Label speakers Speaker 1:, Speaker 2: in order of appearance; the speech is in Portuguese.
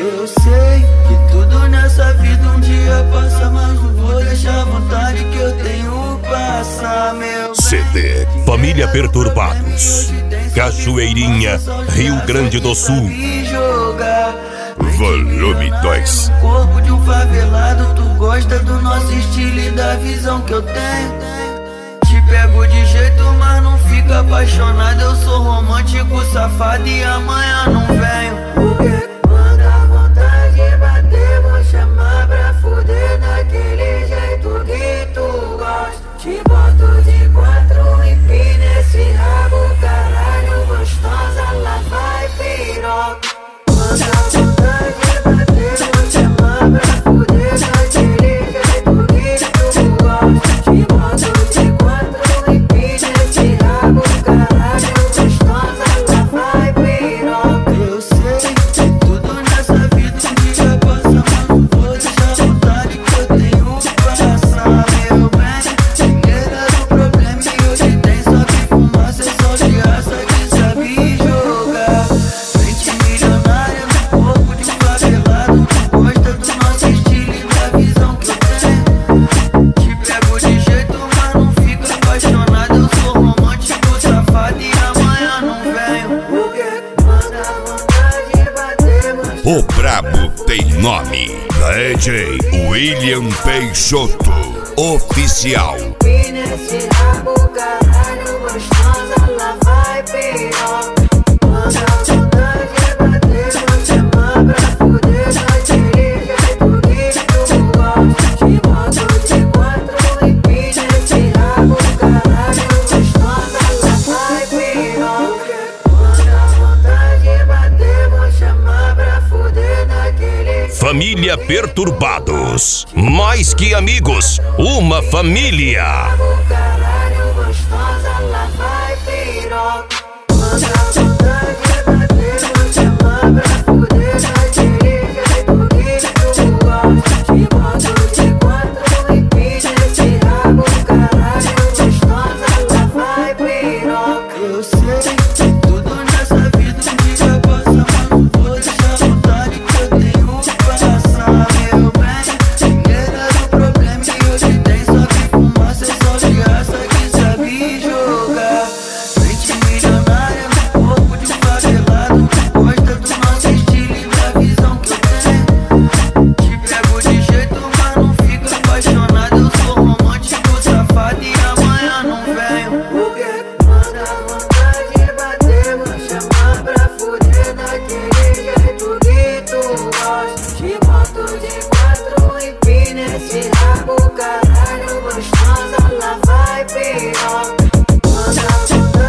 Speaker 1: Eu sei que tudo nessa vida um dia passa, mas não vou deixar a vontade que eu tenho passar, meu
Speaker 2: CD Família Perturbados, Cachoeirinha, Rio Grande do Sul. Volume 2.
Speaker 1: Corpo de um favelado, tu gosta do nosso estilo e da visão que eu tenho. Te pego de jeito, mas não fica apaixonado. Eu sou romântico, safado e amanhã não venho. Porque quando a vontade bater, vou chamar pra fuder daquele jeito que tu gosta. Te boto de 4 e pina esse rabo, caralho, gostosa, lá vai piroca. Quando a vontade bater, vou chamar pra fuder daquele jeito que tu gosta. Te boto de 4 e pina esse rabo, caralho, gostosa, lá vai piroca. Eu sei que tudo nessa vida um dia passa, mas não vou deixar a vontade que eu tenho passar, meu bem. Dinheiro do problema que hoje tem, só que fumaça, só de raça que sabe jogar. Frente milionária no corpo de um favelado, tu gosta do nosso estilo e da visão que eu tenho. Te pego de jeito, mas não fica apaixonado. Eu sou romântico, safado e amanhã não venho. Porque quando a vontade bater, vou
Speaker 2: O brabo tem nome. DJ William Peixoto Oficial.
Speaker 1: pina esse rabo, caralho, gostosa, lá vai piroca. Quando a vontade bater, vou chamar pra fuder daquele jeito que tu gosta. Te boto de 4 e pina esse rabo, caralho, gostosa, lá vai piroca. Quando a vontade bater, vou chamar pra fuder daquele
Speaker 2: Família Perturbados, mais que amigos, uma família.
Speaker 1: caralho, gostosa, lá vai piroca. Quando a vontade bater, vou chamar pra fuder daquele jeito que tu gosta. Te boto de 4 e pina esse rabo, caralho, gostosa, lá vai piroca. Eu sei que tudo nessa vida um dia passa, mas não vou deixar a vontade que eu tenho passar, meu bem. Dinheiro do problema que hoje tem, só que fumaça, só de raça que sabe jogar. Frente milionária no corpo de um favelado, tu gosta do nosso estilo e da visão que eu tenho. Te pego de jeito, mas não fica apaixonado. Eu sou romântico, safado e amanhã não venho. Porque quando a vontade bater, vou chamar pra fuder daquele jeito que tu gosta. Te boto de 4 e pina esse rabo, caralho, gostosa, lá vai piroca. Quando a vontade